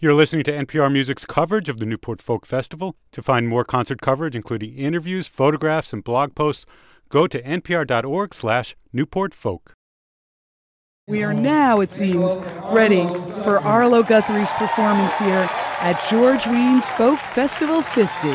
You're listening to NPR Music's coverage of the Newport Folk Festival. To find more concert coverage, including interviews, photographs, and blog posts, go to npr.org/NewportFolk. We are now, it seems, ready for Arlo Guthrie's performance here at George Weems Folk Festival 50.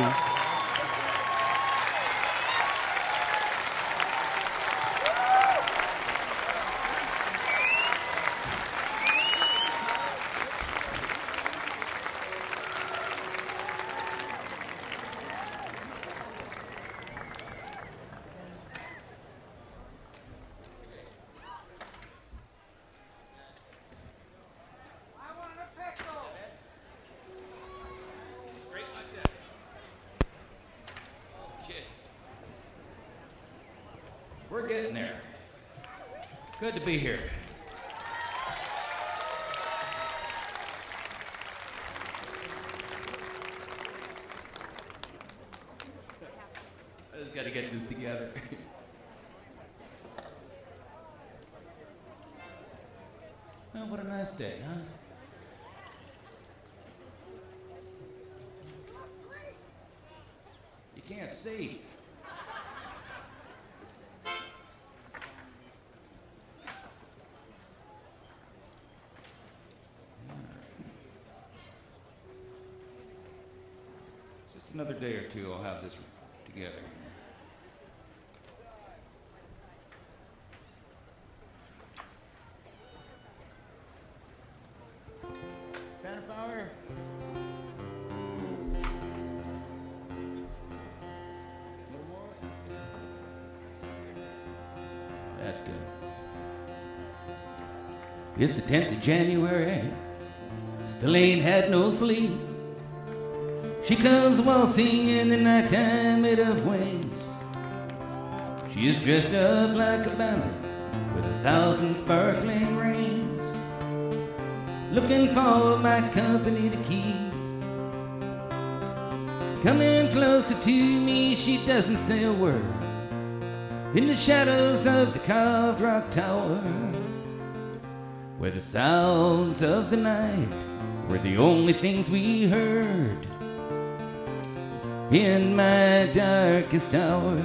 We're getting there. Good to be here. I just got to get this together. Oh, what a nice day, huh? You can't see. Another day or two, I'll have this together. Fan power. A little more. That's good. It's the 10th of January. Still ain't had no sleep. She comes waltzing in the nighttime made of wings. She is dressed up like a ballet with 1,000 sparkling rings, looking for my company to keep. Coming closer to me, she doesn't say a word. In the shadows of the carved rock tower, where the sounds of the night were the only things we heard. In my darkest hour,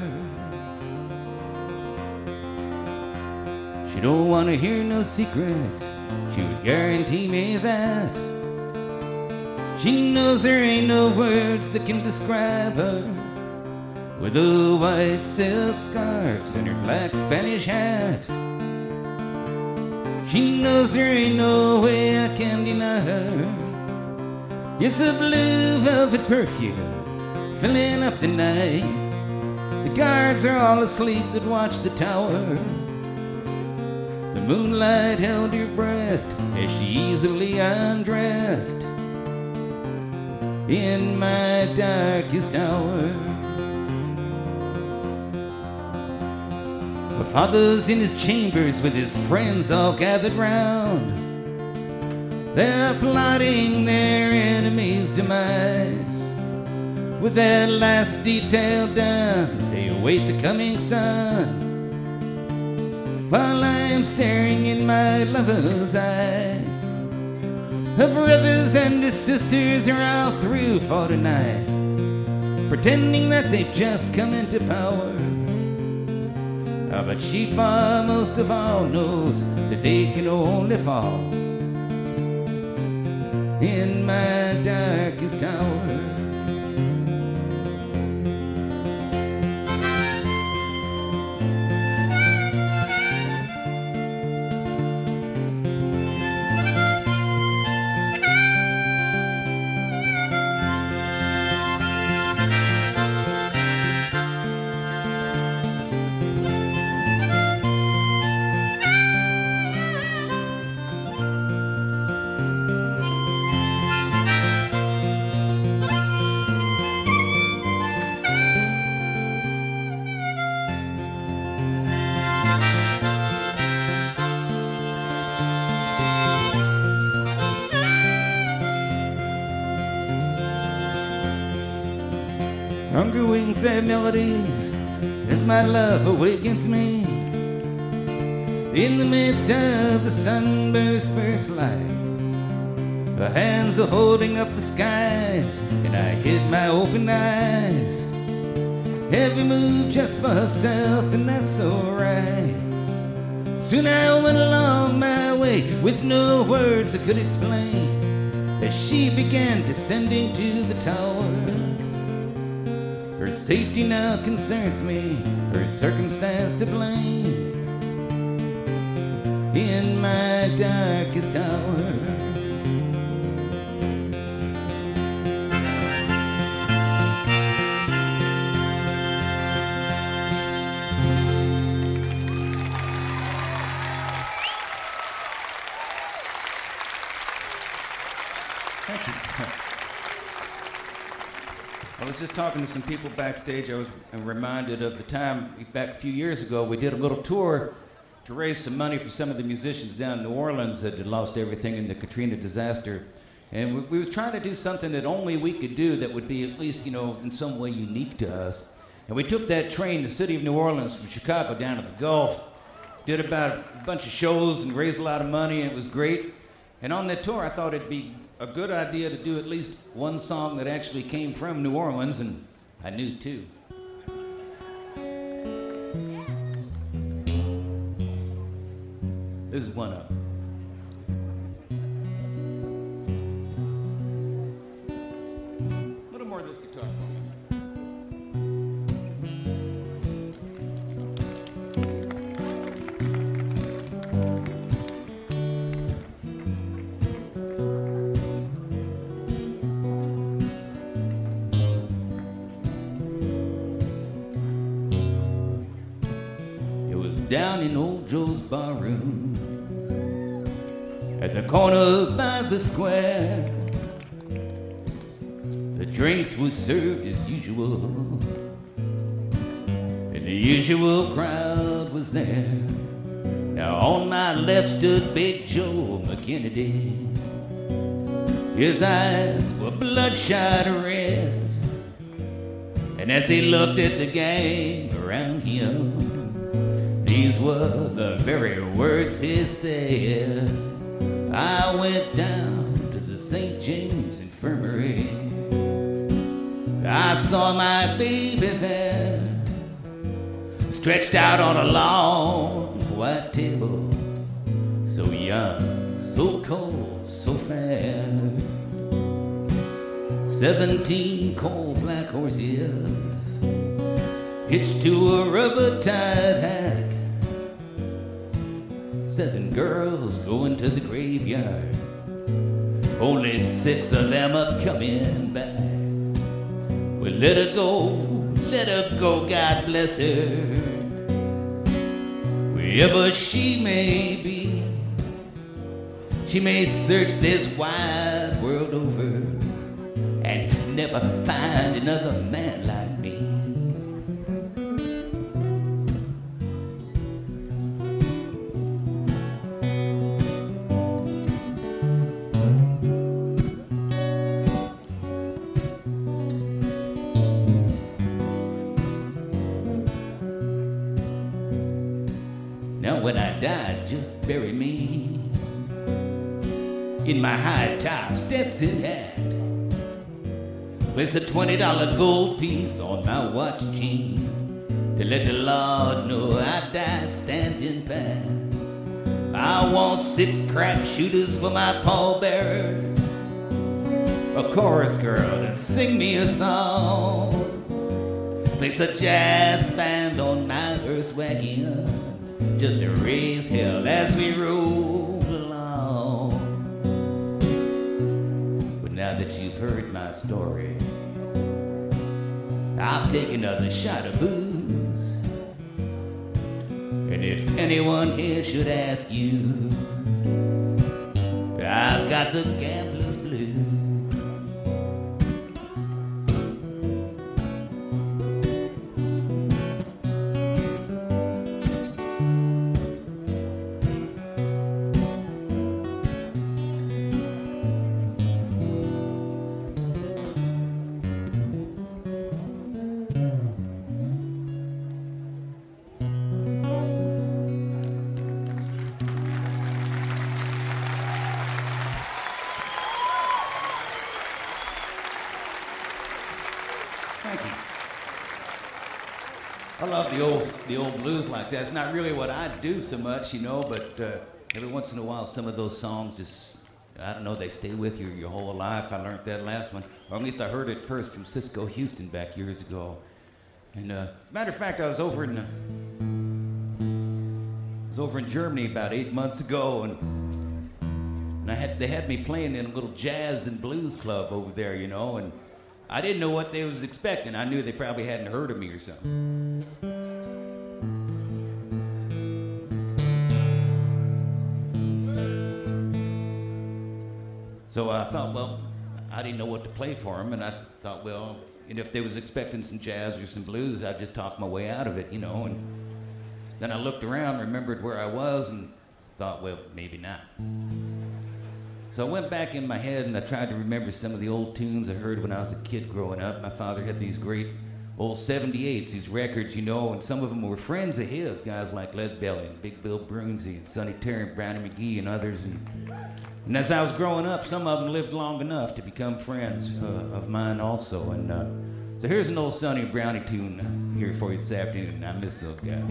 she don't want to hear no secrets. She would guarantee me that. She knows there ain't no words that can describe her, with the white silk scarves and her black Spanish hat. She knows there ain't no way I can deny her. It's a blue velvet perfume filling up the night. The guards are all asleep that watch the tower. The moonlight held her breast as she easily undressed. In my darkest hour, my father's in his chambers with his friends all gathered round. They're plotting their enemy's demise. With that last detail done, they await the coming sun, while I am staring in my lover's eyes. Her brothers and her sisters are all through for tonight, pretending that they've just come into power. But she far most of all knows that they can only fall in my darkest hour. Hunger wings their melodies as my love awakens me. In the midst of the sunburst's first light, Her hands are holding up the skies, and I hid my open eyes. Every move just for herself, and that's alright. Soon I went along my way with no words I could explain, as she began descending to the tower. Her safety now concerns me, her circumstance to blame. In my darkest hour, Thank you. I was just talking to some people backstage. I was reminded of the time back a few years ago we did a little tour to raise some money for some of the musicians down in New Orleans that had lost everything in the Katrina disaster. And we were trying to do something that only we could do that would be at least, you know, in some way unique to us. And we took that train, the city of New Orleans, from Chicago down to the Gulf, did about a bunch of shows and raised a lot of money, and it was great. And on that tour, I thought it'd be a good idea to do at least one song that actually came from New Orleans, and I knew two. This is one of them. A little more of this guitar for me. Down in old Joe's barroom at the corner by the square, the drinks were served as usual, and the usual crowd was there. Now on my left stood Big Joe McKennedy. His eyes were bloodshot red, and as he looked at the gang around him, these were the very words he said. I went down to the St. James Infirmary. I saw my baby there, stretched out on a long white table, so young, so cold, so fair. 17 coal black horses hitched to a rubber-tied hack. 7 girls going to the graveyard, only 6 of them are coming back. Well, let her go, God bless her, wherever she may be. She may search this wide world over and never find another man like me. Now when I die, just bury me in my high top Stetson hat. Place a $20 gold piece on my watch chain to let the Lord know I died standing pat. I want 6 crap shooters for my pallbearer, a chorus girl that sing me a song. Place a jazz band on my hearse wagon just to raise hell as we roll along. But now that you've heard my story, I'll take another shot of booze. And if anyone here should ask you, I've got the gambler's blues. Thank you. I love the old blues like that. It's not really what I do so much, you know, but every once in a while some of those songs just, I don't know, they stay with you your whole life. I learned that last one, or at least I heard it first from Cisco Houston back years ago. And as a matter of fact, I was over in Germany about 8 months ago, and they had me playing in a little jazz and blues club over there, you know, and I didn't know what they was expecting. I knew they probably hadn't heard of me or something. So I thought, well, I didn't know what to play for them, and I thought, well, and if they was expecting some jazz or some blues, I'd just talk my way out of it, you know. And then I looked around, remembered where I was, and thought, well, maybe not. So I went back in my head and I tried to remember some of the old tunes I heard when I was a kid growing up. My father had these great old 78s, these records, you know, and some of them were friends of his, guys like Led Belly and Big Bill Brunsey and Sonny Terry and Brownie McGee and others. And as I was growing up, some of them lived long enough to become friends of mine also. And so here's an old Sonny Brownie tune here for you this afternoon. I miss those guys.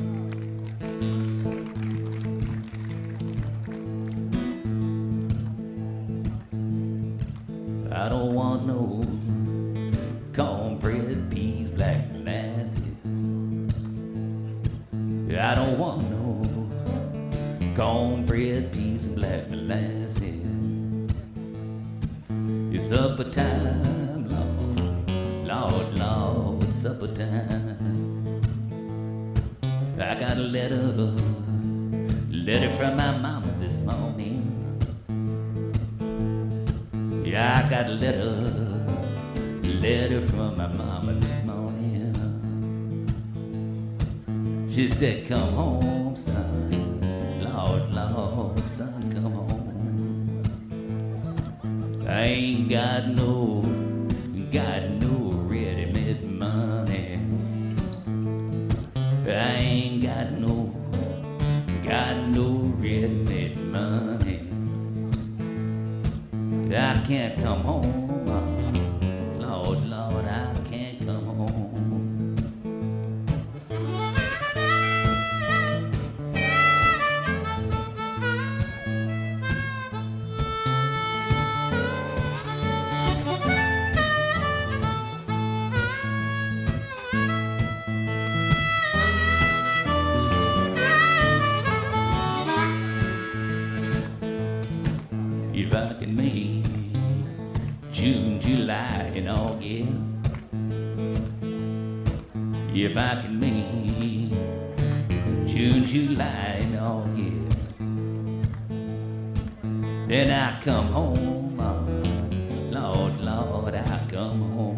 I don't want no cornbread, peas, black molasses. I don't want no cornbread, peas, and black molasses. It's supper time, Lord, Lord, Lord, it's supper time. I got a letter from my mama this morning. Yeah, I got a letter from my mama this morning. She said, come home, son, Lord, Lord, son, come home. I ain't got no ready-made money. I ain't got no ready-made money. I can't come home, Lord, Lord, I can't come home. If I can make June, July, and August, if I can make June, July, and August, then I come home, Lord, Lord, I come home.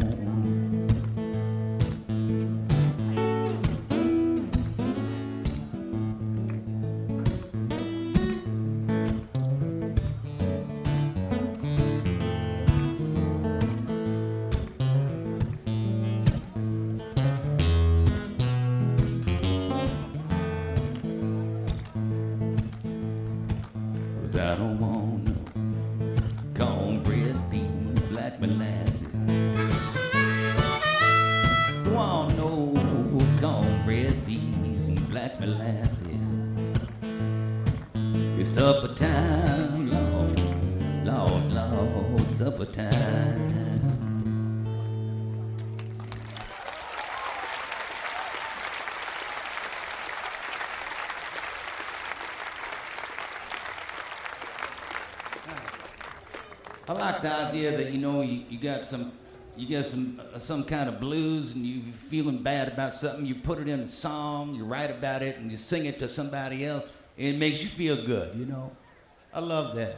I don't want no cornbread, beans, black molasses. Want no cornbread, beans, and black molasses. It's supper time, Lord, Lord, Lord, supper time. I like the idea that, you know, you get some kind of blues and you're feeling bad about something, you put it in a song, you write about it, and you sing it to somebody else, and it makes you feel good, you know. I love that.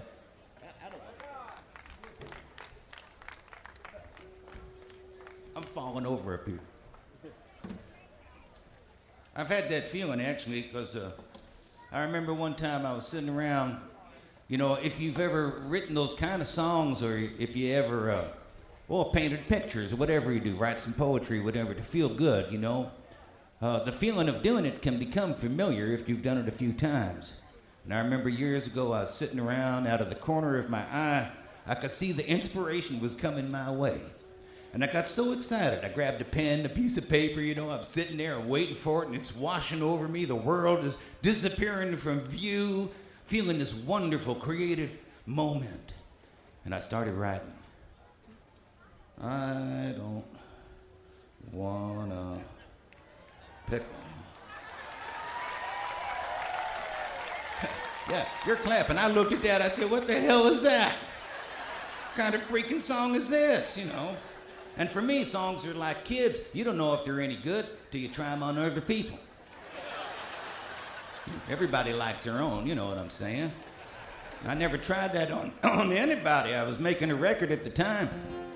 I'm falling over up here. I've had that feeling, actually, because I remember one time I was sitting around. You know, if you've ever written those kind of songs, or if you ever, painted pictures, or whatever you do, write some poetry, whatever, to feel good, you know, the feeling of doing it can become familiar if you've done it a few times. And I remember years ago, I was sitting around, out of the corner of my eye, I could see the inspiration was coming my way. And I got so excited. I grabbed a pen, a piece of paper, you know, I'm sitting there and waiting for it, and it's washing over me. The world is disappearing from view, feeling this wonderful, creative moment. And I started writing. I don't wanna pickle. Yeah, you're clapping. I looked at that, I said, what the hell is that? What kind of freaking song is this, you know? And for me, songs are like kids. You don't know if they're any good till you try them on other people. Everybody likes their own, you know what I'm saying? I never tried that on anybody. I was making a record at the time.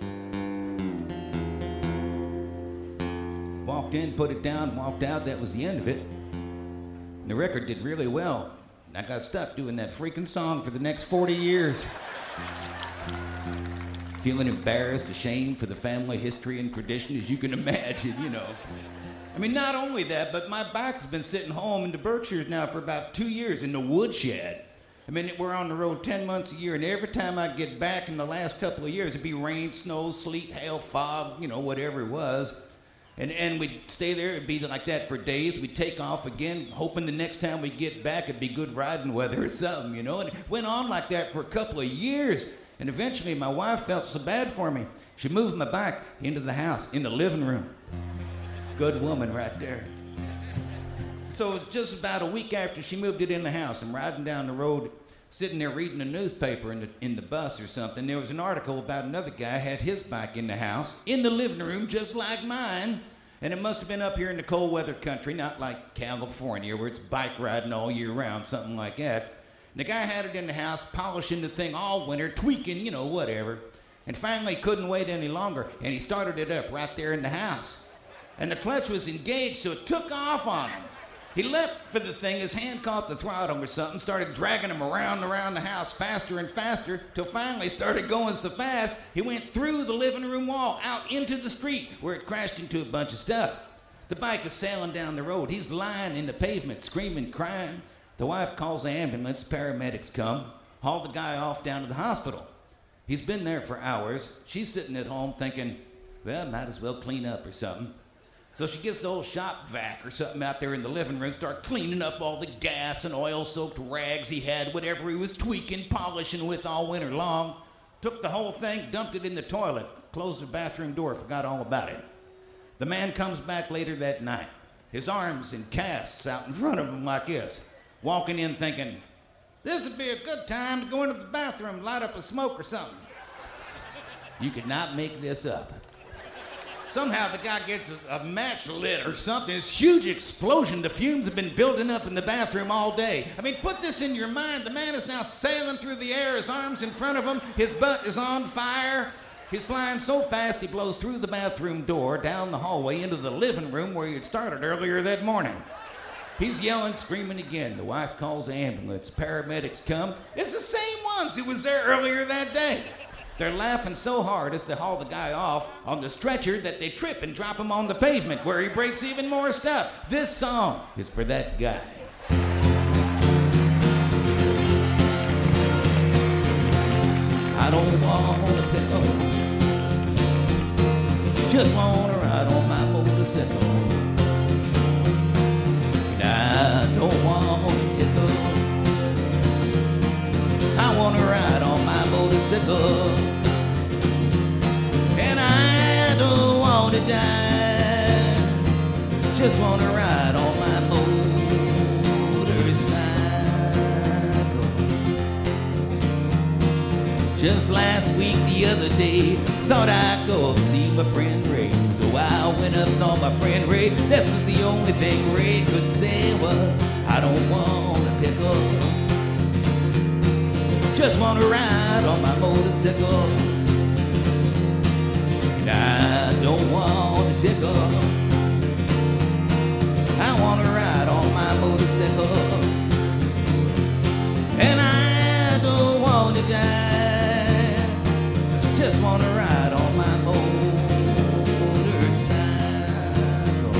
Walked in, put it down, walked out. That was the end of it. And the record did really well. I got stuck doing that freaking song for the next 40 years. Feeling embarrassed, ashamed for the family history and tradition, as you can imagine, you know. I mean, not only that, but my bike's been sitting home in the Berkshires now for about 2 years in the woodshed. I mean, we're on the road 10 months a year, and every time I get back in the last couple of years, it'd be rain, snow, sleet, hail, fog, you know, whatever it was. And we'd stay there, it'd be like that for days. We'd take off again, hoping the next time we get back, it'd be good riding weather or something, you know. And it went on like that for a couple of years. And eventually, my wife felt so bad for me. She moved my bike into the house, in the living room. Good woman right there. So just about a week after she moved it in the house, I'm riding down the road, sitting there reading a newspaper in the bus or something. There was an article about another guy had his bike in the house, in the living room, just like mine. And it must have been up here in the cold weather country, not like California, where it's bike riding all year round, something like that. The guy had it in the house, polishing the thing all winter, tweaking, you know, whatever. And finally couldn't wait any longer, and he started it up right there in the house. And the clutch was engaged, so it took off on him. He leapt for the thing, his hand caught the throttle or something, started dragging him around and around the house faster and faster, till finally started going so fast, he went through the living room wall, out into the street, where it crashed into a bunch of stuff. The bike is sailing down the road. He's lying in the pavement, screaming, crying. The wife calls the ambulance, paramedics come, haul the guy off down to the hospital. He's been there for hours. She's sitting at home thinking, well, might as well clean up or something. So she gets the old shop vac or something out there in the living room, start cleaning up all the gas and oil-soaked rags he had, whatever he was tweaking, polishing with all winter long. Took the whole thing, dumped it in the toilet, closed the bathroom door, forgot all about it. The man comes back later that night, his arms in casts out in front of him like this, walking in thinking, this would be a good time to go into the bathroom, light up a smoke or something. You could not make this up. Somehow the guy gets a match lit or something. This huge explosion. The fumes have been building up in the bathroom all day. I mean, put this in your mind. The man is now sailing through the air, his arms in front of him. His butt is on fire. He's flying so fast he blows through the bathroom door, down the hallway, into the living room where he had started earlier that morning. He's yelling, screaming again. The wife calls the ambulance. Paramedics come. It's the same ones who was there earlier that day. They're laughing so hard as they haul the guy off on the stretcher that they trip and drop him on the pavement where he breaks even more stuff. This song is for that guy. I don't want a pickle, just want to ride on my motorcycle. I don't want a tickle, I want to ride on my motorcycle. And I don't want to die, just want to ride on my motorcycle. Just last week, the other day, thought I'd go see my friend Ray. So I went up, saw my friend Ray. This was the only thing Ray could say was, I don't want a pickle, just want to ride on my motorcycle. I don't want a tickle, I want to ride on my motorcycle. And I don't want to die, just want to ride on my motorcycle.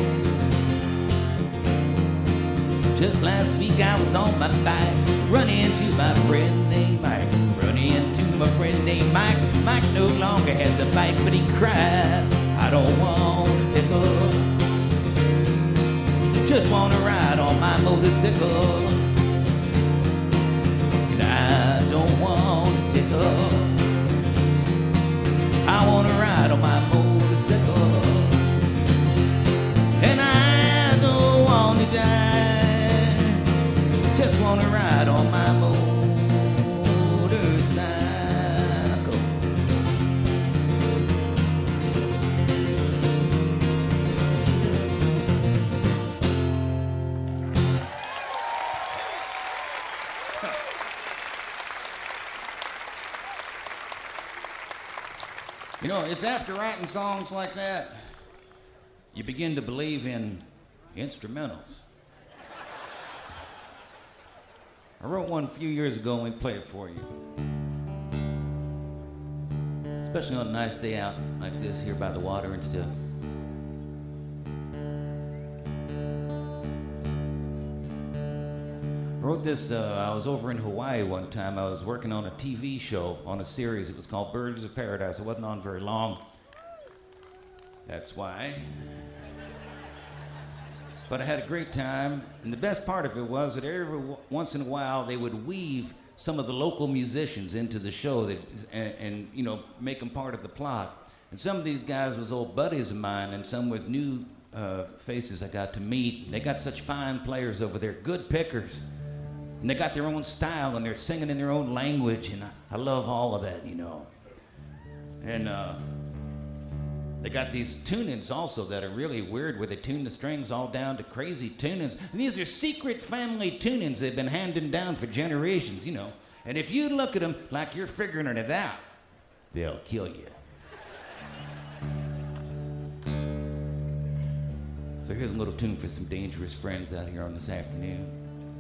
Just last week I was on my bike, running into my friend named Mike, running into from a friend named Mike. Mike no longer has a bike, but he cries, I don't want a pickle. Just want to ride on my motorcycle. And I don't want a tickle. I want to ride on my motorcycle. And I don't want to die. Just want to ride on my motorcycle. You know, it's after writing songs like that, you begin to believe in instrumentals. I wrote one a few years ago and we play it for you. Especially on a nice day out like this here by the water and stuff. I wrote this, I was over in Hawaii one time. I was working on a TV show, on a series. It was called Birds of Paradise. It wasn't on very long. That's why. But I had a great time, and the best part of it was that every once in a while they would weave some of the local musicians into the show and you know, make them part of the plot. And some of these guys was old buddies of mine, and some with new faces I got to meet. They got such fine players over there, good pickers. And they got their own style, and they're singing in their own language, and I love all of that, you know. And they got these tune-ins also that are really weird, where they tune the strings all down to crazy tune-ins. And these are secret family tune-ins they've been handing down for generations, you know. And if you look at them like you're figuring it out, they'll kill you. So here's a little tune for some dangerous friends out here on this afternoon.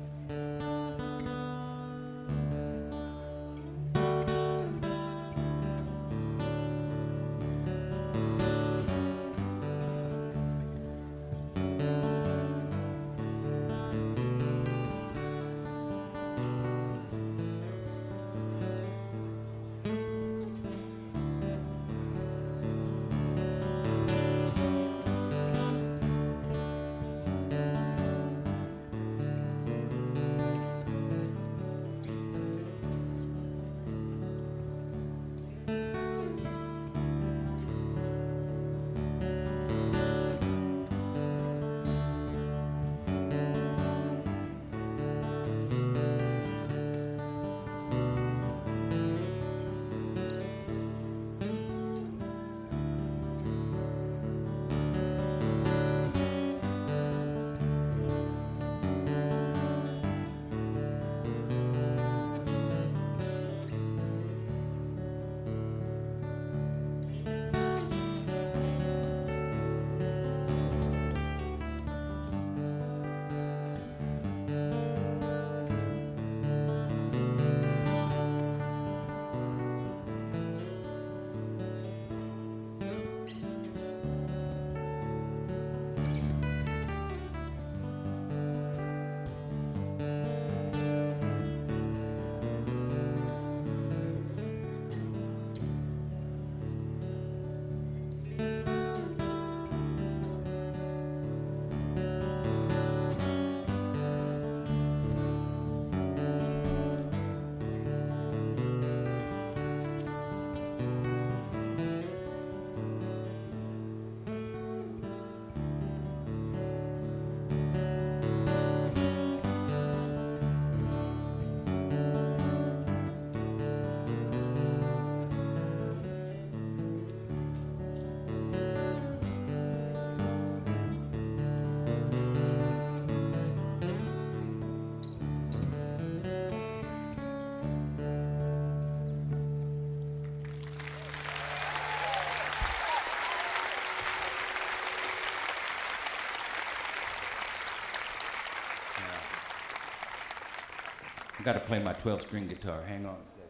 I got to play my 12-string guitar. Hang on a second.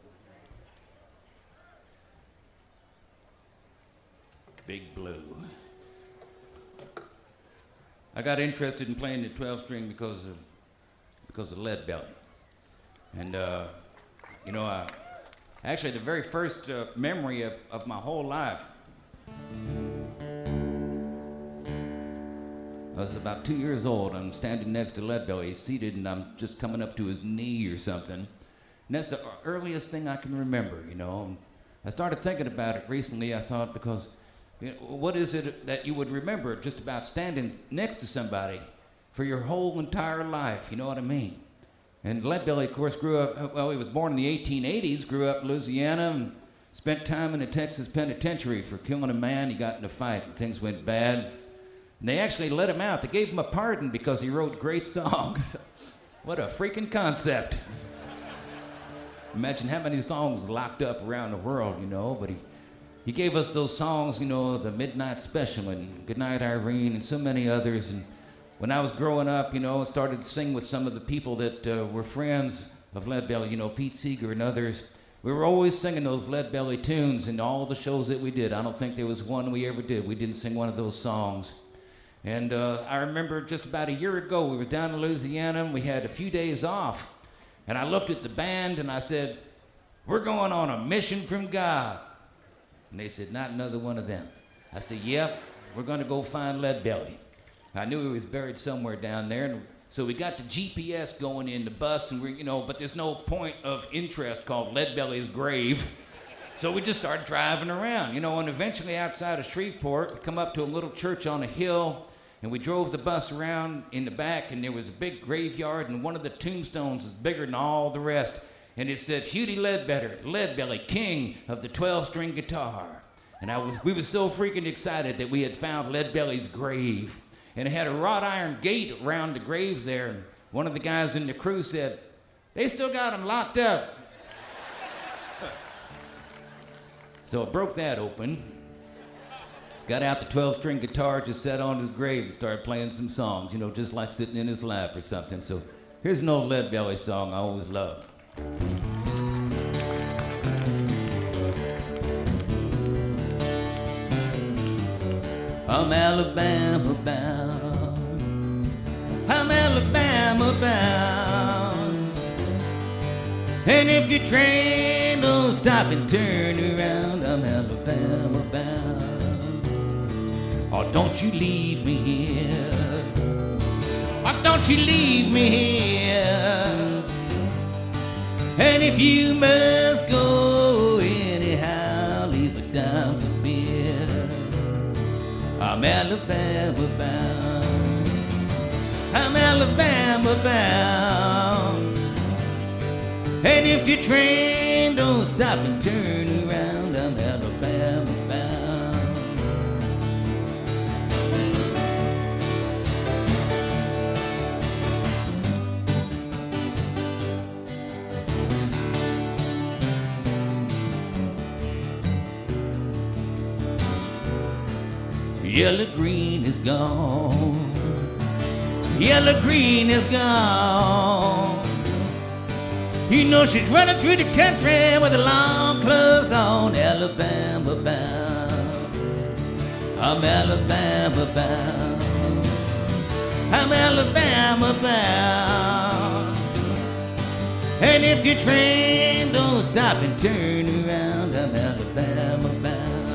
Big Blue. I got interested in playing the 12-string because of Lead Belly. And, you know, Actually, the very first memory of my whole life. I was about 2 years old. I'm standing next to Leadbelly. He's seated, and I'm just coming up to his knee or something. And that's the earliest thing I can remember, you know. I started thinking about it recently, I thought, because what is it that you would remember just about standing next to somebody for your whole entire life, you know what I mean? And Leadbelly, of course, grew up, well, he was born in the 1880s, grew up in Louisiana, and spent time in the Texas penitentiary for killing a man. He got in a fight, and things went bad. And they actually let him out. They gave him a pardon because he wrote great songs. What a freaking concept. Imagine how many songs locked up around the world, you know, but he gave us those songs, you know, the Midnight Special and Goodnight Irene and so many others. And when I was growing up, you know, I started to sing with some of the people that were friends of Leadbelly, you know, Pete Seeger and others. We were always singing those Leadbelly tunes in all the shows that we did. I don't think there was one we ever did. We didn't sing one of those songs. And I remember just about a year ago, we were down in Louisiana, and we had a few days off. And I looked at the band, and I said, "We're going on a mission from God." And they said, "Not another one of them." I said, "Yep, we're going to go find Leadbelly." I knew he was buried somewhere down there, and so we got the GPS going in the bus, and but there's no point of interest called Leadbelly's grave. So we just started driving around, and eventually outside of Shreveport, we come up to a little church on a hill, and we drove the bus around in the back, and there was a big graveyard, and one of the tombstones was bigger than all the rest, and it said, "Hughie Ledbetter, Leadbelly, king of the 12-string guitar." And we were so freaking excited that we had found Leadbelly's grave, and it had a wrought iron gate around the grave there, and one of the guys in the crew said, "They still got him locked up." So I broke that open, got out the 12-string guitar, just sat on his grave and started playing some songs, just like sitting in his lap or something. So here's an old Leadbelly song I always loved. I'm Alabama bound, I'm Alabama bound, and if your train don't stop and turn around, I'm Alabama bound. Oh, don't you leave me here, oh, don't you leave me here, and if you must go anyhow, leave a dime for beer. I'm Alabama bound, I'm Alabama bound, and if your train don't stop and turn around, I'm Alabama bound. Yellow green is gone, yellow green is gone. She's running through the country with her long clothes on. Alabama bound, I'm Alabama bound, I'm Alabama bound, and if your train don't stop and turn around, I'm Alabama bound.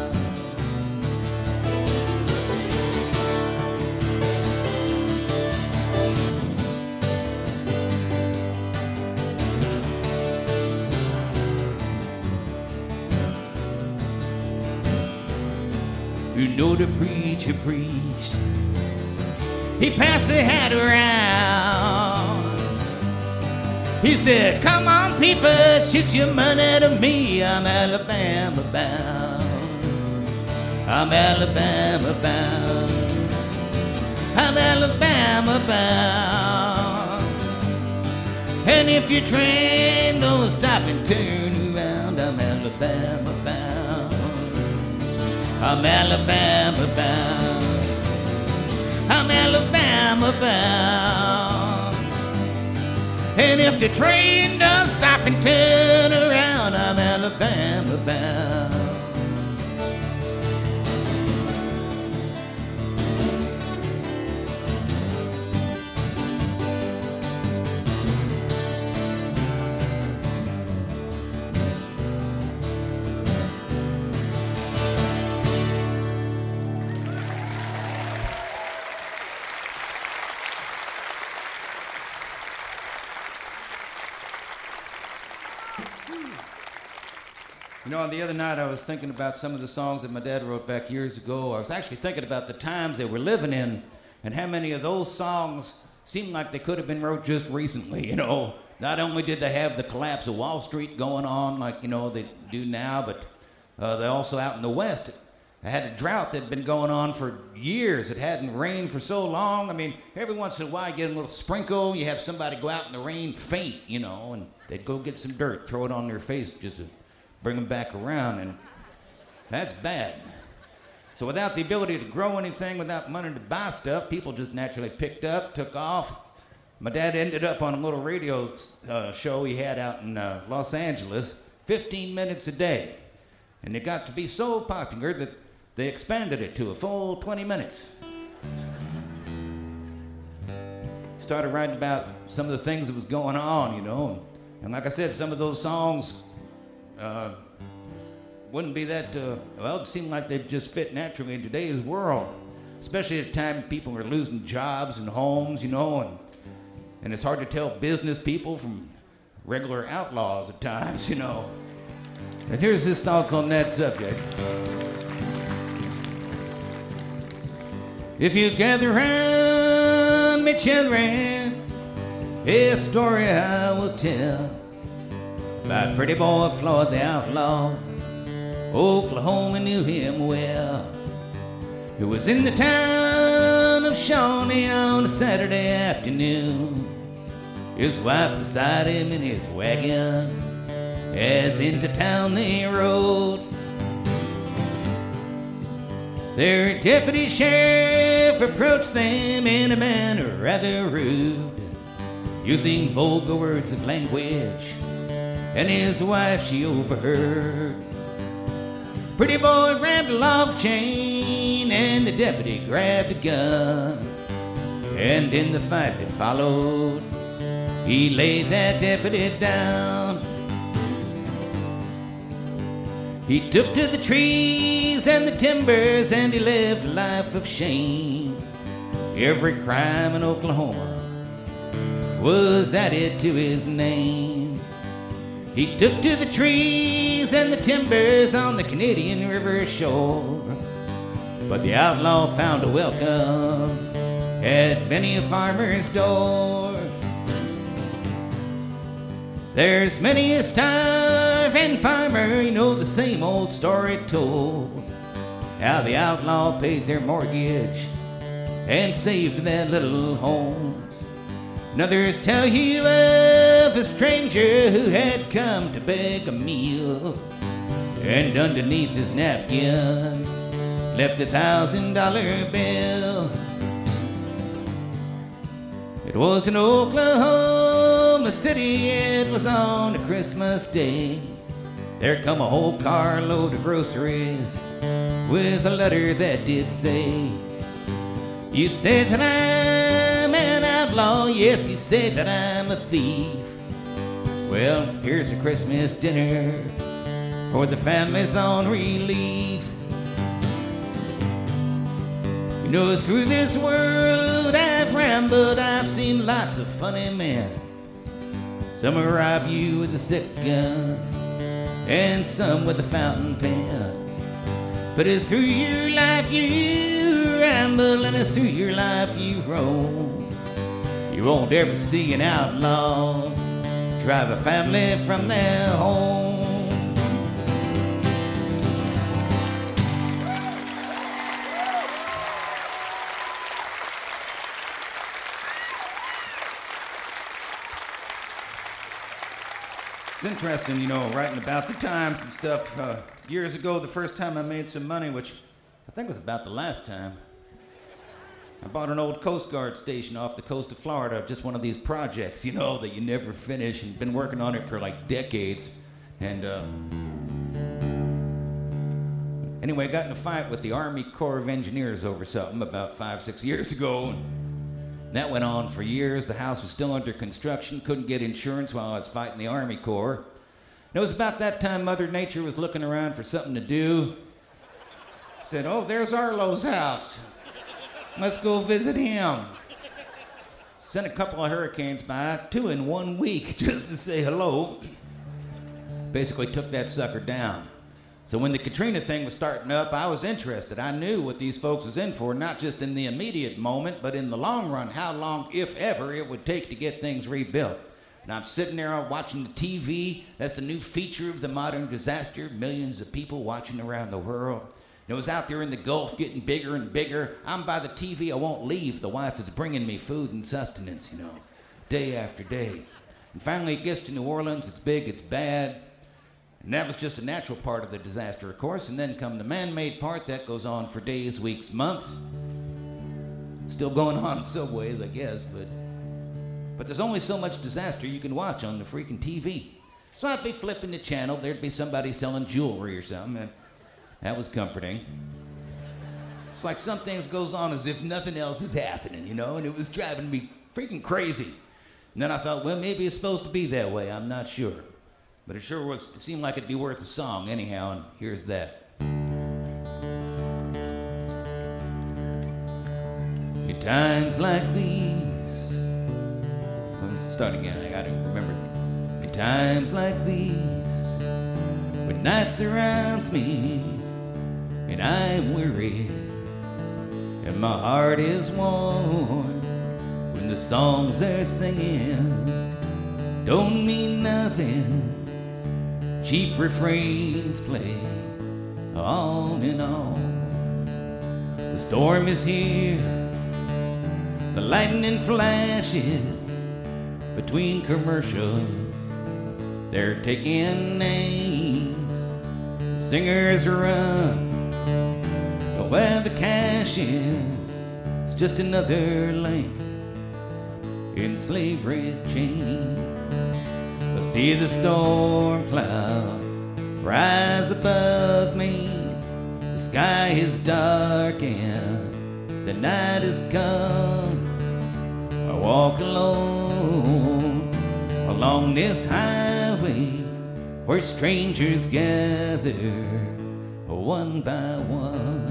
The preacher preached, he passed the hat around. He said, "Come on people, shoot your money to me. I'm Alabama bound, I'm Alabama bound, I'm Alabama bound, and if your train don't stop and turn around, I'm Alabama bound. I'm Alabama bound, I'm Alabama bound, and if the train does stop and turn around, I'm Alabama bound. You know, the other night I was thinking about some of the songs that my dad wrote back years ago. I was actually thinking about the times they were living in and how many of those songs seemed like they could have been wrote just recently, you know. Not only did they have the collapse of Wall Street going on like, you know, they do now, but they also out in the West had a drought that had been going on for years. It hadn't rained for so long. I mean, every once in a while you get a little sprinkle, you have somebody go out in the rain faint, you know, and they'd go get some dirt, throw it on their face just to bring them back around, and that's bad. So without the ability to grow anything, without money to buy stuff, people just naturally picked up, took off. My dad ended up on a little radio show he had out in Los Angeles, 15 minutes a day. And it got to be so popular that they expanded it to a full 20 minutes. Started writing about some of the things that was going on, you know. And like I said, some of those songs wouldn't be that, well, it seemed like they'd just fit naturally in today's world, especially at a time people are losing jobs and homes, you know, and it's hard to tell business people from regular outlaws at times, you know. And here's his thoughts on that subject. If you gather round, me children, a story I will tell about pretty boy Floyd the Outlaw. Oklahoma knew him well. It was in the town of Shawnee on a Saturday afternoon. His wife beside him in his wagon, as into town they rode. Their deputy sheriff approached them in a manner rather rude, using vulgar words of language, and his wife she overheard. Pretty boy grabbed a log chain and the deputy grabbed a gun, and in the fight that followed, he laid that deputy down. He took to the trees and the timbers and he lived a life of shame. Every crime in Oklahoma was added to his name. He took to the trees and the timbers on the Canadian River shore, but the outlaw found a welcome at many a farmer's door. There's many a starving farmer, you know the same old story told, how the outlaw paid their mortgage and saved their little homes. And others tell you of a stranger who had come to beg a meal, and underneath his napkin left $1,000 bill. It was in Oklahoma City, it was on a Christmas day. There come a whole carload of groceries with a letter that did say, you say that I'm an outlaw, yes, you say that I'm a thief. Well, here's a Christmas dinner for the families on relief. You know, through this world I've rambled, I've seen lots of funny men. Some will rob you with a 6-gun, and some with a fountain pen. But it's through your life you ramble, and it's through your life you roam. You won't ever see an outlaw drive a family from their home. It's interesting, you know, writing about the times and stuff. Years ago, the first time I made some money, which I think was about the last time, I bought an old Coast Guard station off the coast of Florida, just one of these projects, you know, that you never finish, and been working on it for like decades. And anyway, I got in a fight with the Army Corps of Engineers over something about 5-6 years ago. That went on for years. The house was still under construction, couldn't get insurance while I was fighting the Army Corps. And it was about that time Mother Nature was looking around for something to do. Said, oh, there's Arlo's house. Let's go visit him. Sent a couple of hurricanes by, 2 in 1 week, just to say hello. Basically took that sucker down. So when the Katrina thing was starting up, I was interested. I knew what these folks was in for, not just in the immediate moment, but in the long run, how long, if ever, it would take to get things rebuilt. And I'm sitting there watching the TV. That's the new feature of the modern disaster. Millions of people watching around the world. And it was out there in the Gulf getting bigger and bigger. I'm by the TV. I won't leave. The wife is bringing me food and sustenance, you know, day after day. And finally it gets to New Orleans. It's big, it's bad. And that was just a natural part of the disaster, of course. And then come the man-made part. That goes on for days, weeks, months. Still going on in some ways, I guess, but there's only so much disaster you can watch on the freaking TV. So I'd be flipping the channel. There'd be somebody selling jewelry or something, and that was comforting. It's like some things goes on as if nothing else is happening, you know, and it was driving me freaking crazy. And then I thought, well, maybe it's supposed to be that way. I'm not sure. But it sure was, it seemed like it'd be worth a song anyhow, and here's that. At times like these, let's start again, I gotta remember. At times like these, when night surrounds me, and I'm weary, and my heart is worn, when the songs they're singing don't mean nothing. Cheap refrains play on and on. The storm is here, the lightning flashes between commercials. They're taking names, singers run, but where the cash is, it's just another link in slavery's chain. I see the storm clouds rise above me. The sky is dark and the night has come. I walk alone along this highway where strangers gather one by one.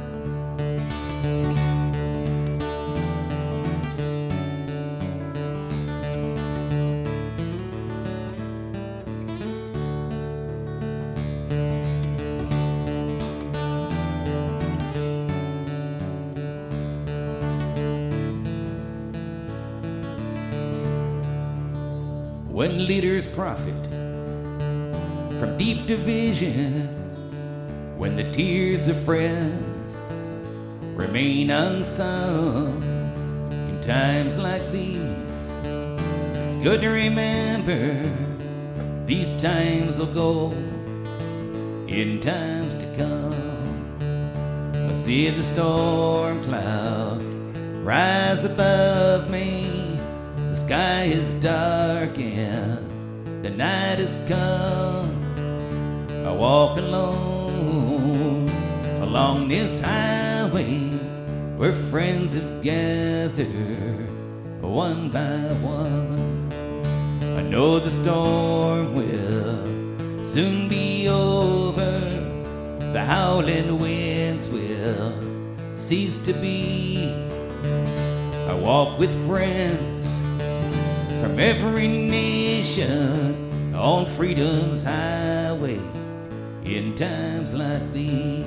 When leaders profit from deep divisions, when the tears of friends remain unsung, in times like these, it's good to remember these times will go in times to come. I see the storm clouds rise above me. The sky is dark and the night has come. I walk alone along this highway where friends have gathered one by one. I know the storm will soon be over. The howling winds will cease to be. I walk with friends from every nation on freedom's highway in times like these.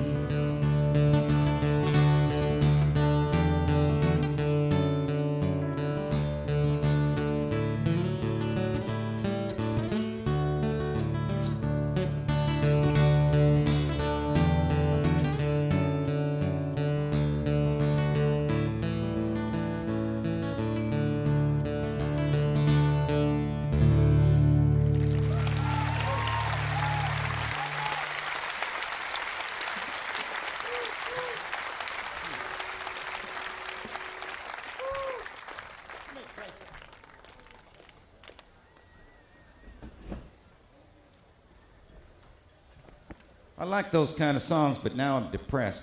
I like those kind of songs, but now I'm depressed.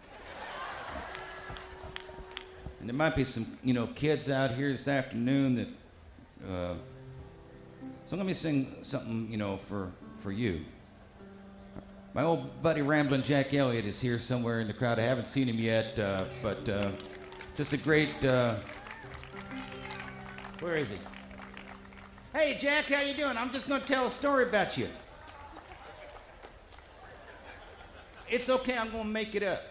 And there might be some, kids out here this afternoon that, so let me sing something, for you. My old buddy Ramblin' Jack Elliott is here somewhere in the crowd. I haven't seen him yet, but just a great, where is he? Hey, Jack, how you doing? I'm just going to tell a story about you. it's okay, I'm gonna make it up.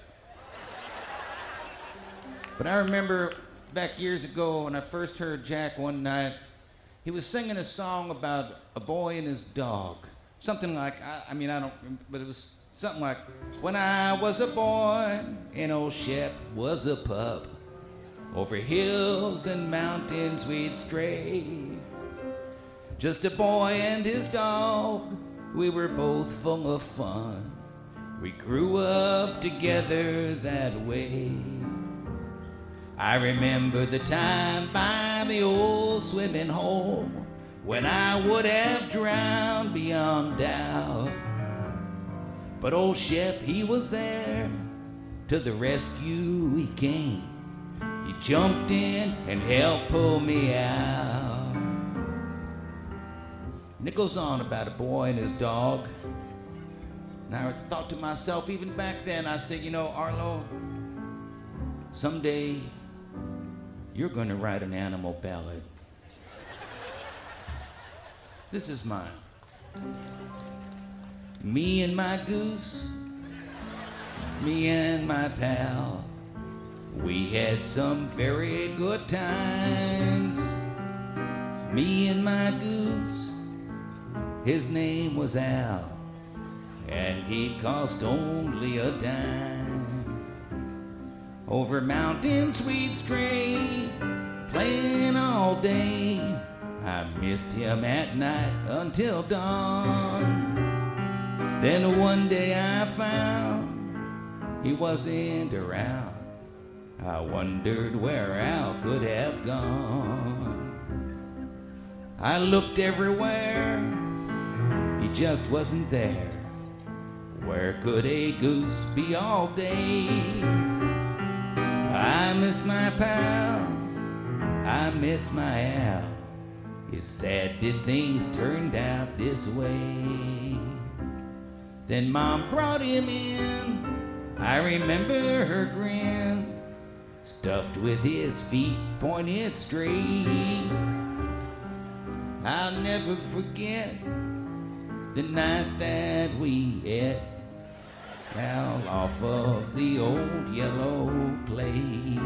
But I remember back years ago when I first heard Jack one night, he was singing a song about a boy and his dog. Something like, I don't, but it was something like, when I was a boy and old Shep was a pup, over hills and mountains we'd stray. Just a boy and his dog, we were both full of fun. We grew up together that way. I remember the time by the old swimming hole when I would have drowned beyond doubt. But old Shep, he was there. To the rescue he came. He jumped in and helped pull me out. And it goes on about a boy and his dog. And I thought to myself, even back then, I said, you know, Arlo, someday you're going to write an animal ballad. This is mine. Me and my goose, me and my pal, we had some very good times. Me and my goose, his name was Al, and he cost only a dime. Over mountains we'd stray, playing all day. I missed him at night until dawn. Then one day I found he wasn't around. I wondered where Al could have gone. I looked everywhere, he just wasn't there. Where could a goose be all day? I miss my pal, I miss my Al. It's sad that things turned out this way. Then Mom brought him in, I remember her grin, stuffed with his feet pointed straight. I'll never forget the night that we ate Al off of the old yellow plate.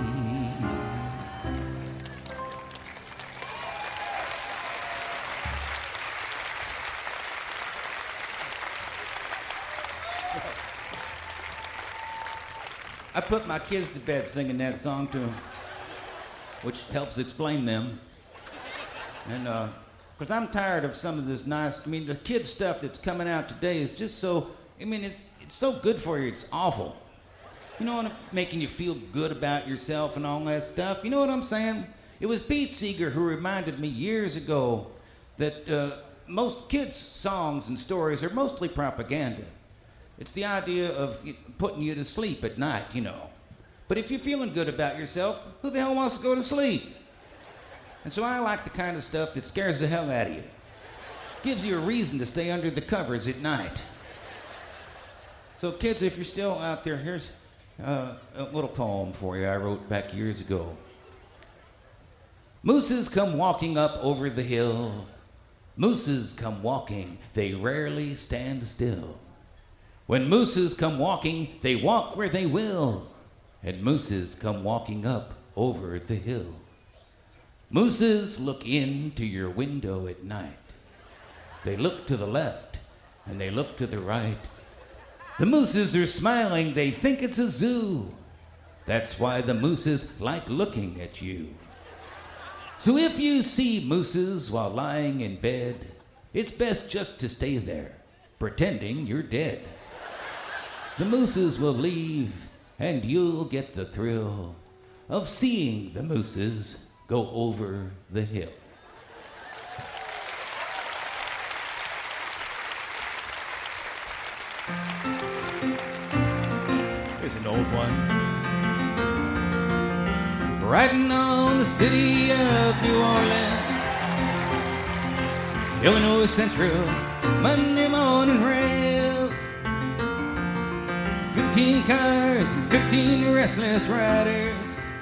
I put my kids to bed singing that song to them, which helps explain them. And, because I'm tired of some of this nice, the kid stuff that's coming out today is just so, it's so good for you, it's awful. You know what, making you feel good about yourself and all that stuff. You know what I'm saying? It was Pete Seeger who reminded me years ago that most kids' songs and stories are mostly propaganda. It's the idea of putting you to sleep at night, you know. But if you're feeling good about yourself, who the hell wants to go to sleep? And so I like the kind of stuff that scares the hell out of you. Gives you a reason to stay under the covers at night. So kids, if you're still out there, here's a little poem for you I wrote back years ago. Mooses come walking up over the hill. Mooses come walking, they rarely stand still. When mooses come walking, they walk where they will. And mooses come walking up over the hill. Mooses look into your window at night. They look to the left and they look to the right. The mooses are smiling, they think it's a zoo. That's why the mooses like looking at you. So if you see mooses while lying in bed, it's best just to stay there, pretending you're dead. The mooses will leave, and you'll get the thrill of seeing the mooses go over the hill. Here's an old one. Riding on the city of New Orleans, Illinois Central, Monday morning rail. 15 cars and 15 restless riders,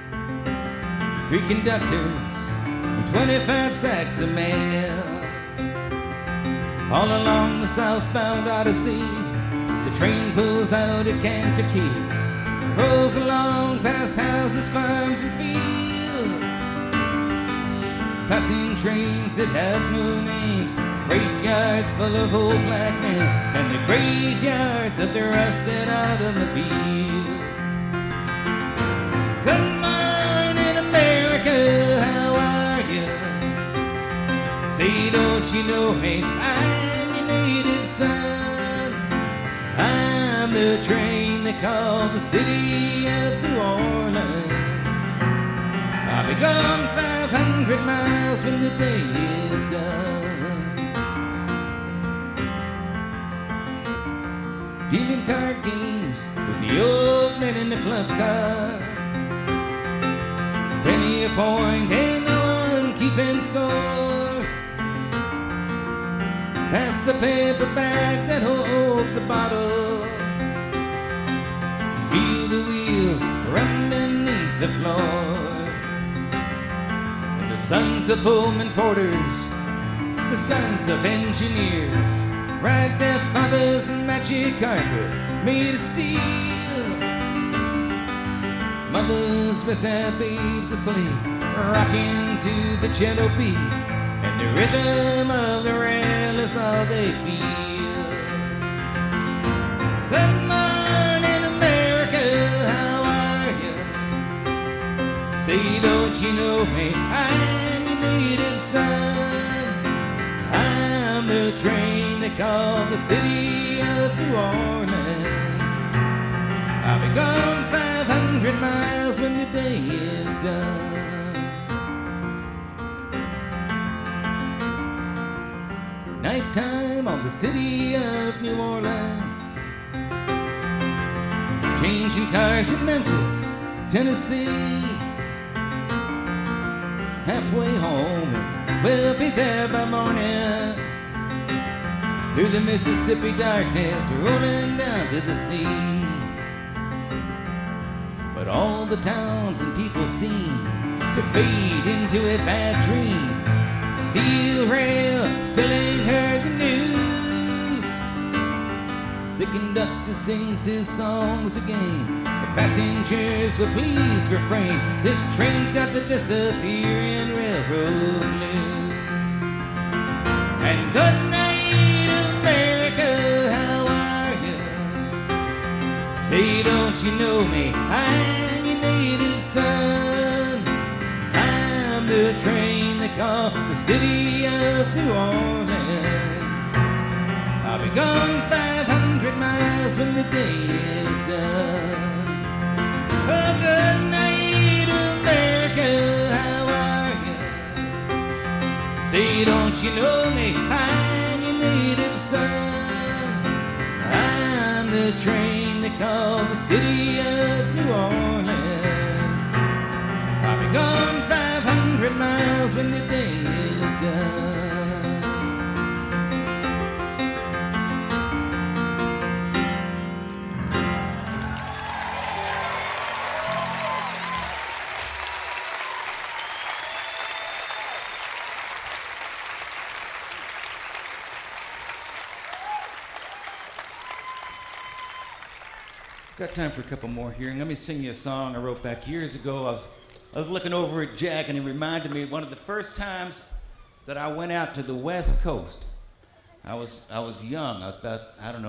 3 conductors and 25 sacks of mail. All along the southbound Odyssey, The train pulls out at Kankakee, rolls along past houses, farms, and fields. Passing trains that have no names, freight yards full of old black men, and the graveyards of the rusted automobiles. Good morning, America, how are you? Say, don't you know me? I'm your native son. I'm the train they call the city of New Orleans. I'll be gone 500 miles when the day is done. Dealing card games with the old men in the club car. Penny a point, ain't no one keeping score. Pass the paper bag that holds the bottle. Feel the wheels run beneath the floor. And the sons of Pullman porters, the sons of engineers, ride their father's magic carpet made of steel. Mothers with their babes asleep, rocking to the gentle beat, and the rhythm of the rail is all they feel. Good morning, America, how are you? Say, don't you know me? I'm your native son. I'm the train they call the city of New Orleans. I'll be gone 500 miles when the day is done. Nighttime on the city of New Orleans. Changing cars in Memphis, Tennessee. Halfway home, and we'll be there by morning. Through the Mississippi darkness, rolling down to the sea. But all the towns and people seem to fade into a bad dream. Steel rail still ain't heard the news. The conductor sings his songs again. The passengers will please refrain. This train's got the disappearing railroad blues. And good night, America, how are you? Say, don't you know me? I'm your native son. I'm the train they call the city of New Orleans. I'll be gone 500 miles when the day is done. Oh, good night, America, how are you? Say, don't you know me? I'm your native son. I'm the train they call the city of New Orleans. I'll be gone 500 miles when the day is done. Got time for a couple more here. Let me sing you a song I wrote back years ago. I was looking over at Jack, and it reminded me of one of the first times that I went out to the West Coast. I was young. I was about,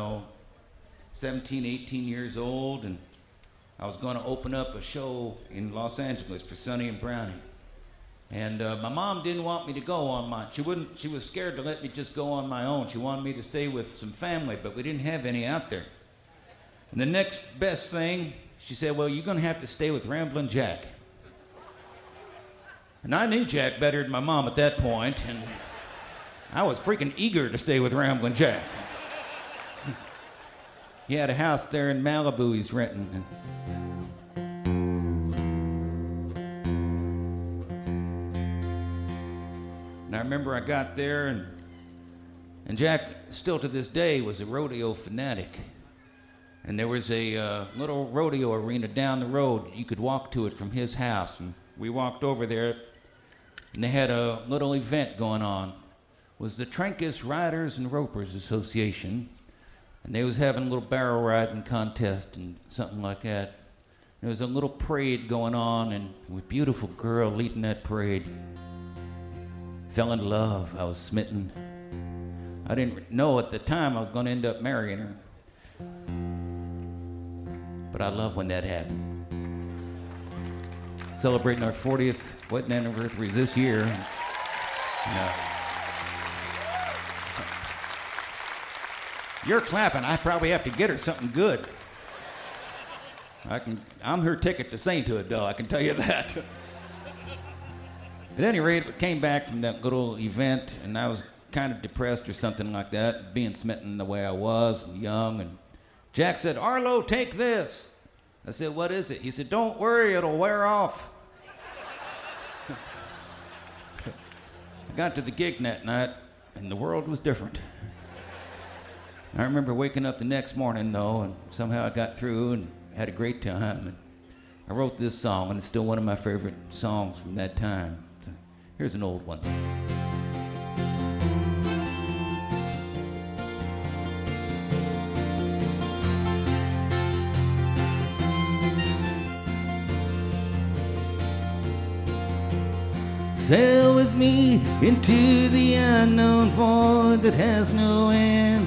17, 18 years old, and I was going to open up a show in Los Angeles for Sonny and Brownie. And my mom didn't want me to go on my. She was scared to let me just go on my own. She wanted me to stay with some family, but we didn't have any out there. And the next best thing, she said, well, you're going to have to stay with Ramblin' Jack. And I knew Jack better than my mom at that point, and I was freaking eager to stay with Ramblin' Jack. He had a house there in Malibu he's renting. And I remember I got there, and Jack, still to this day, was a rodeo fanatic. And there was a little rodeo arena down the road. You could walk to it from his house. And we walked over there, and they had a little event going on. It was the Trancas Riders and Ropers Association. And they was having a little barrel riding contest and something like that. There was a little parade going on, and a beautiful girl leading that parade. Fell in love. I was smitten. I didn't know at the time I was going to end up marrying her. But I love when that happens. Celebrating our 40th wedding anniversary this year. Yeah. You're clapping. I probably have to get her something good. I'm her ticket to sainthood, though, I can tell you that. At any rate, we came back from that good old event, and I was kind of depressed or something like that, being smitten the way I was, and young, and Jack said, "Arlo, take this." I said, "What is it?" He said, "Don't worry, it'll wear off." I got to the gig that night, and the world was different. I remember waking up the next morning, though, and somehow I got through and had a great time. And I wrote this song, and it's still one of my favorite songs from that time. So here's an old one. Sail with me into the unknown void that has no end.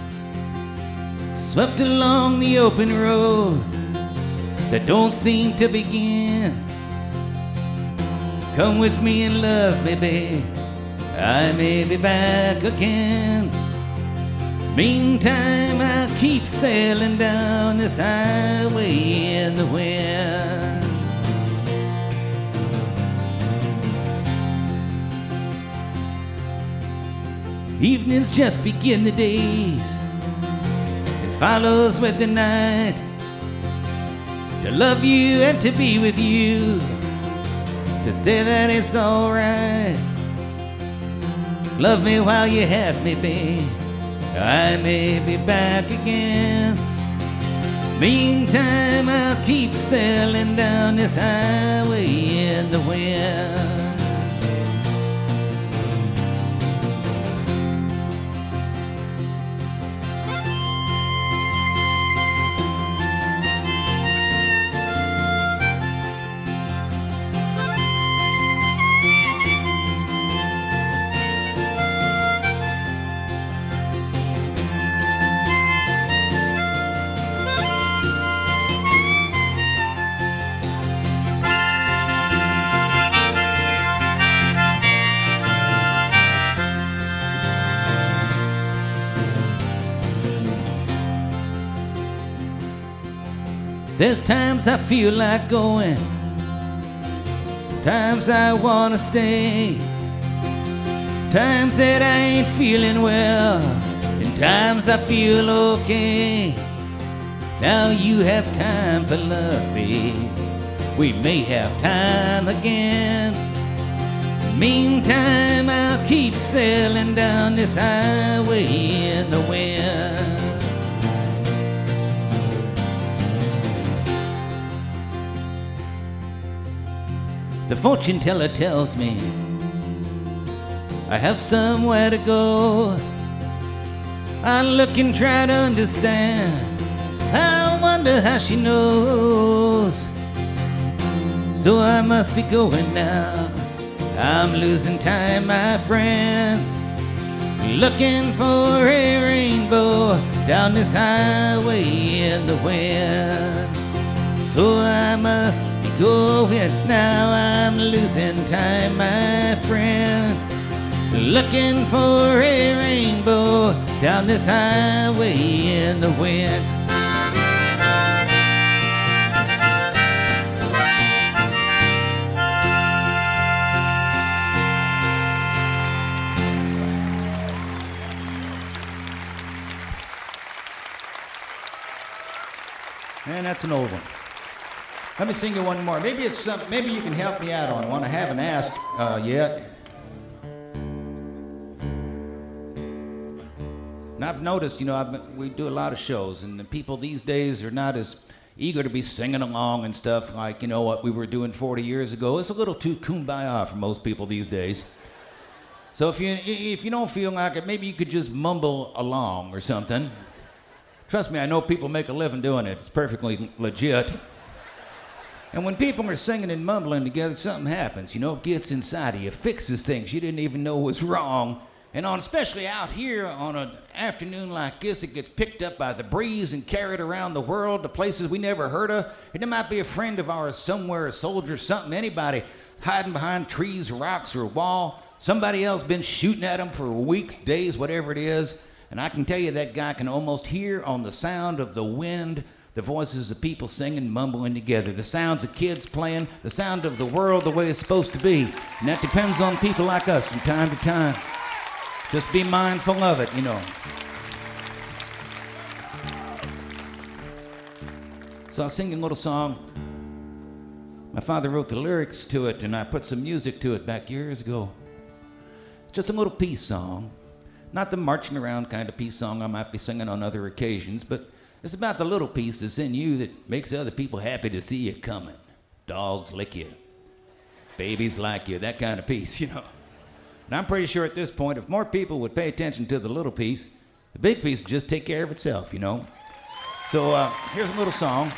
Swept along the open road that don't seem to begin. Come with me and love me, babe. I may be back again. Meantime, I'll keep sailing down this highway in the wind. Evenings just begin the days, and follows with the night. To love you and to be with you, to say that it's alright. Love me while you have me, babe. I may be back again. Meantime, I'll keep sailing down this highway in the wind. There's times I feel like going, times I wanna stay, times that I ain't feeling well, and times I feel okay. Now you have time for love, babe. We may have time again. Meantime, I'll keep sailing down this highway in the wind. The fortune teller tells me I have somewhere to go. I look and try to understand. I wonder how she knows. So I must be going now. I'm losing time, my friend, looking for a rainbow down this highway in the wind. So I must going now, I'm losing time, my friend, looking for a rainbow down this highway in the wind. And that's an old one. Let me sing you one more. Maybe it's maybe you can help me out on one I haven't asked yet. And I've noticed, we do a lot of shows, and the people these days are not as eager to be singing along and stuff like, what we were doing 40 years ago. It's a little too kumbaya for most people these days. So if you don't feel like it, maybe you could just mumble along or something. Trust me, I know people make a living doing it. It's perfectly legit. And when people are singing and mumbling together, something happens. You know, it gets inside of you, fixes things you didn't even know was wrong. And especially out here on an afternoon like this, it gets picked up by the breeze and carried around the world to places we never heard of. And there might be a friend of ours somewhere, a soldier, something, anybody hiding behind trees, rocks, or a wall. Somebody else been shooting at them for weeks, days, whatever it is. And I can tell you that guy can almost hear on the sound of the wind the voices of people singing, mumbling together, the sounds of kids playing, the sound of the world the way it's supposed to be. And that depends on people like us from time to time. Just be mindful of it, you know. So I was singing a little song. My father wrote the lyrics to it, and I put some music to it back years ago. Just a little peace song. Not the marching around kind of peace song I might be singing on other occasions, but it's about the little piece that's in you that makes other people happy to see you coming. Dogs lick you. Babies like you. That kind of piece, you know. And I'm pretty sure at this point, if more people would pay attention to the little piece, the big piece would just take care of itself, you know. So here's a little song.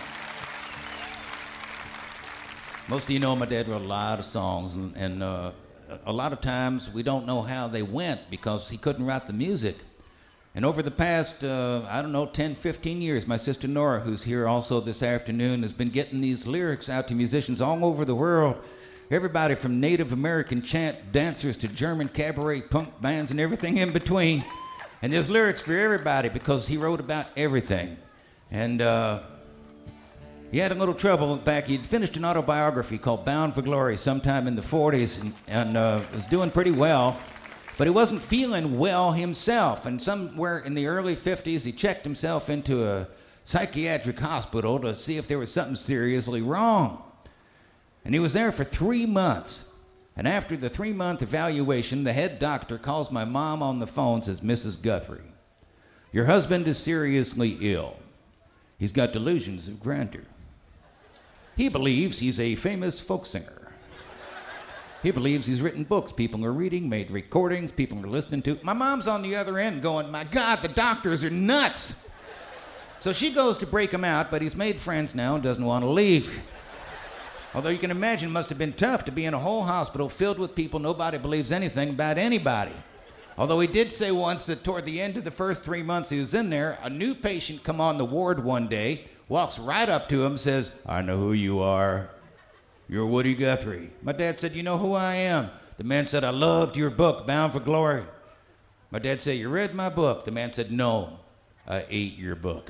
Most of you know my dad wrote a lot of songs, and a lot of times we don't know how they went because he couldn't write the music. And over the past, 10, 15 years, my sister Nora, who's here also this afternoon, has been getting these lyrics out to musicians all over the world. Everybody from Native American chant dancers to German cabaret punk bands and everything in between. And there's lyrics for everybody because he wrote about everything. And he had a little trouble back. He'd finished an autobiography called Bound for Glory sometime in the 40s and was doing pretty well. But he wasn't feeling well himself, and somewhere in the early 50s, he checked himself into a psychiatric hospital to see if there was something seriously wrong. And he was there for 3 months. And after the 3-month evaluation, the head doctor calls my mom on the phone and says, Mrs. Guthrie, your husband is seriously ill. He's got delusions of grandeur. He believes he's a famous folk singer. He believes he's written books people are reading, made recordings, people are listening to. My mom's on the other end going, my God, the doctors are nuts. So she goes to break him out, but he's made friends now and doesn't want to leave. Although you can imagine it must have been tough to be in a whole hospital filled with people nobody believes anything about anybody. Although he did say once that toward the end of the first 3 months he was in there, a new patient come on the ward one day, walks right up to him, says, I know who you are. You're Woody Guthrie. My dad said, you know who I am? The man said, I loved your book, Bound for Glory. My dad said, you read my book? The man said, no, I ate your book.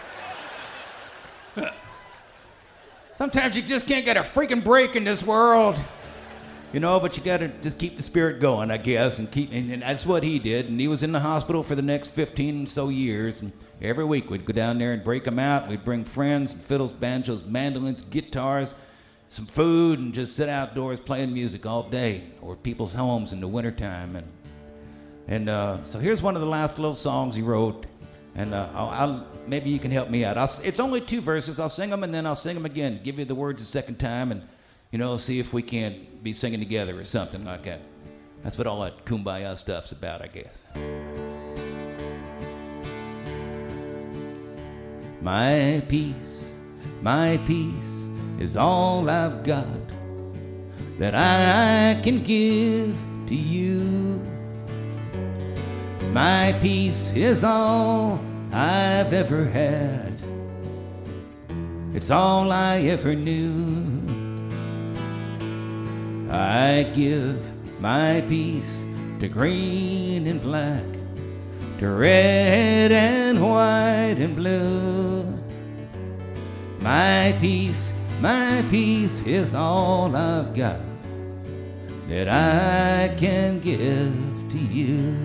Sometimes you just can't get a freaking break in this world. You know, but you got to just keep the spirit going, I guess, and that's what he did. And he was in the hospital for the next 15 or so years. And every week we'd go down there and break him out. We'd bring friends, fiddles, banjos, mandolins, guitars, some food, and just sit outdoors playing music all day, or people's homes in the wintertime. And so here's one of the last little songs he wrote, and I'll maybe you can help me out. It's only 2 verses. I'll sing them, and then I'll sing them again, give you the words a second time, and, you know, see if we can't be singing together or something like that. That's what all that kumbaya stuff's about, I guess. My peace is all I've got that I can give to you. My peace is all I've ever had. It's all I ever knew. I give my peace to green and black, to red and white and blue. My peace is all I've got that I can give to you.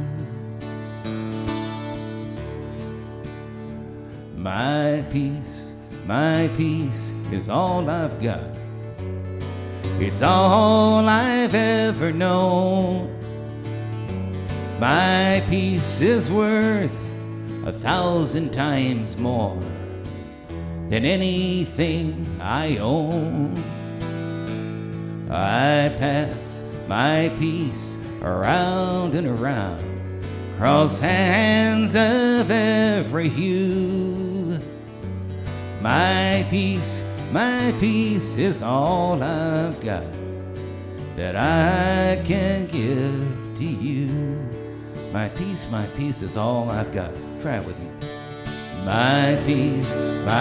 My peace is all I've got. It's all I've ever known. My peace is worth 1,000 times more than anything I own. I pass my peace around and around, cross hands of every hue. My peace is all I've got that I can give to you. My peace is all I've got. Try it with me. My peace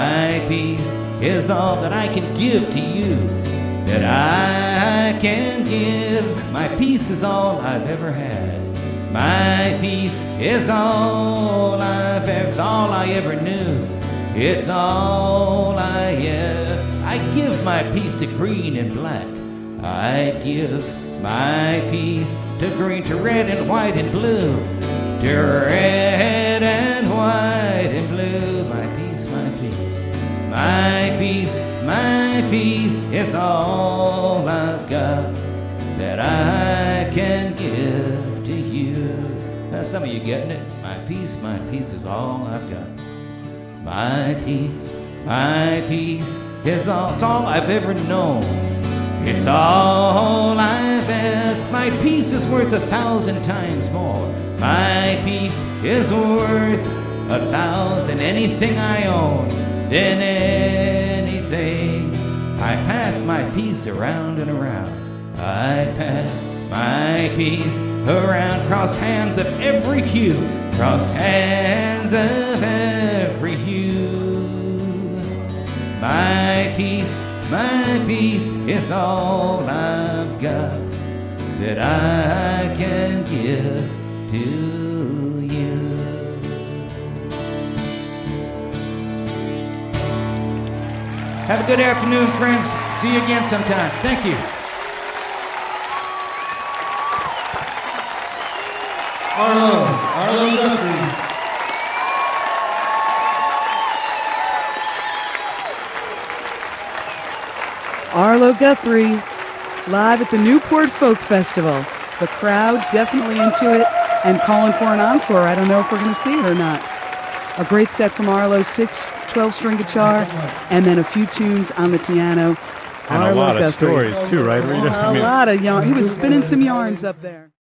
is all that I can give to you, that I can give. My peace is all I've ever had. My peace is all it's all I ever knew. It's all I give my peace to green and black. I give my peace to green, to red and white and blue. To red and white and blue. My peace. My peace is all I've got that I can give to you. Now some of you getting it. My peace is all I've got. My peace is all, it's all I've ever known. It's all I've ever. My peace is worth 1,000 times more. My peace is worth 1,000 anything I own, than anything. I pass my peace around and around. I pass my peace around, crossed hands of every hue, crossed hands of every hue. My peace is all I've got that I can give to you. Have a good afternoon, friends. See you again sometime. Thank you. Arlo Guthrie. Arlo Guthrie, live at the Newport Folk Festival. The crowd definitely into it and calling for an encore. I don't know if we're going to see it or not. A great set from Arlo, 6 12-string guitar, and then a few tunes on the piano. And Arlo a lot Guthrie. of stories, too, right, Rita? A lot of yarn. He was spinning some yarns up there.